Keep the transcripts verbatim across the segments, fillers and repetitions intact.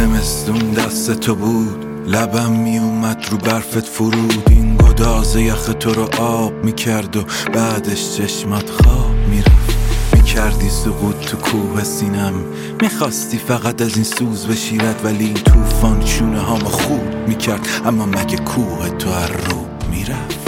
زمستون دست تو بود، لبم می اومد رو برفت فرود. این گداز یخ تو رو آب میکرد و بعدش چشمات خواب میرفت. میکردی سقوط تو کوه سینم، میخواستی فقط از این سوز بشیرد، ولی این توفان چونه هامو خورد میکرد. اما مگه کوه تو هر رو میرفت؟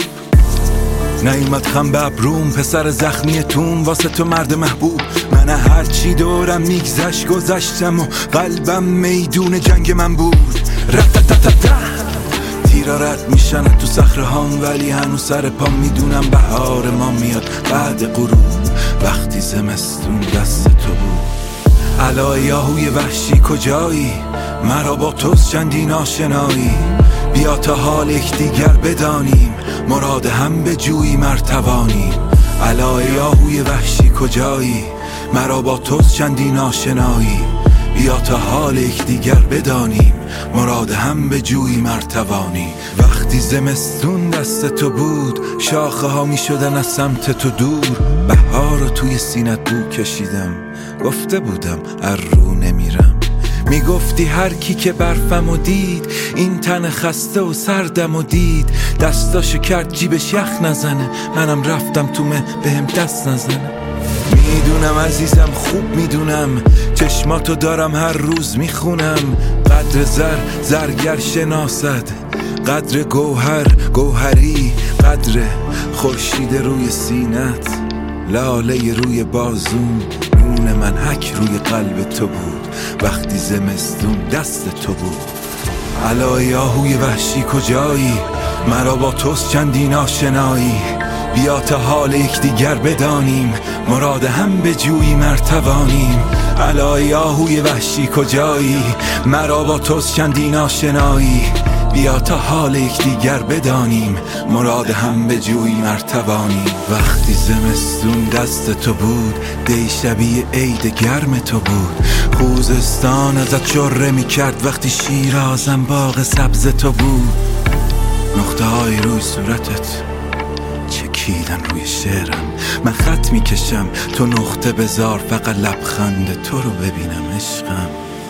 نیومد خم به ابروم پسر زخمی تون، واسه تو مرد محبوب. من هرچی دورم میگذشت گذشتم و قلبم میدون جنگ من بود. رفتتتتت تیرا رد میشن تو صخره هام، ولی هنوز سر پا میدونم بهار ما میاد بعد غروب. وقتی زمستون دست تو بود. الای یاهوی وحشی کجایی؟ مرا با توست چندین آشنایی. بیا تا حال یکدیگر بدانیم، مراد هم به جویی مرتوانیم. الای یاهوی وحشی کجایی؟ مرا با توست چندین آشنایی. بیا تا حال یکدیگر بدانیم، مراد هم به جویی مرتوانی. وقتی زمستون دست تو بود، شاخه ها می شدن از سمت تو دور. بهار رو توی سینت بو کشیدم، گفته بودم ار رو نمیرم. میگفتی هر کی که برفم و دید، این تن خسته و سردم و دید، دستاشو کرد جیبش یخ نزنه. منم رفتم تو مه بهم دست نزنه. میدونم عزیزم خوب میدونم، چشماتو دارم هر روز میخونم. قدر زر زرگر شناسد، قدر گوهر گوهری، قدر خورشید روی سینت، لاله روی بازون. نون من حک روی قلب تو بود، وقتی زمستون دست تو بود. الای یاهوی وحشی کجایی؟ مرا با توست چندین آشنایی. بیا تا حال یکدیگر بدانیم، مراد هم به جویی مرتوانیم. الای یاهوی وحشی کجایی؟ مرا با توست چندین آشنایی. بیا تا حال یکدیگر بدانیم، مراد هم به جویی مرتوانیم. وقتی زمستون دست تو بود، دی شبیه عید گرم تو بود. خوزستان ازت شره می کرد، وقتی شیرازم باغ سبز تو بود. نقطه های روی صورتت چکیدن روی شعرم، من خط می کشم تو نقطه بذار، فقط لبخند تو رو ببینم عشقم.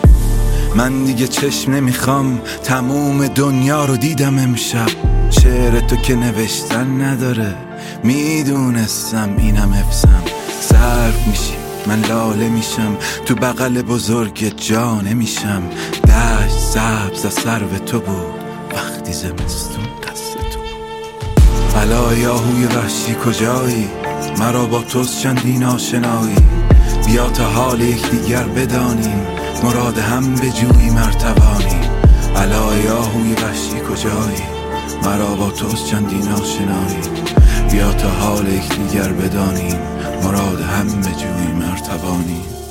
من دیگه چشم نمیخوام، تموم دنیا رو دیدم امشب. شعر تو که نوشتن نداره، میدونستم اینم حفظم. صرف میشی من لاله میشم، تو بغل بزرگ جا نمیشم. دشت سبز از سرو تو بود، وقتی زمستون دست تو بود. الای یاهوی وحشی کجایی؟ مرا با توست چندین آشنایی. بیا تا حال یکدیگر بدانیم، مراد هم به جویی مرتوانیم. الای یاهوی وحشی کجایی؟ مرا با توست چندین آشنایی. بیا تا حال یکدیگر بدانیم، مراد هم به جویی مرتوانیم.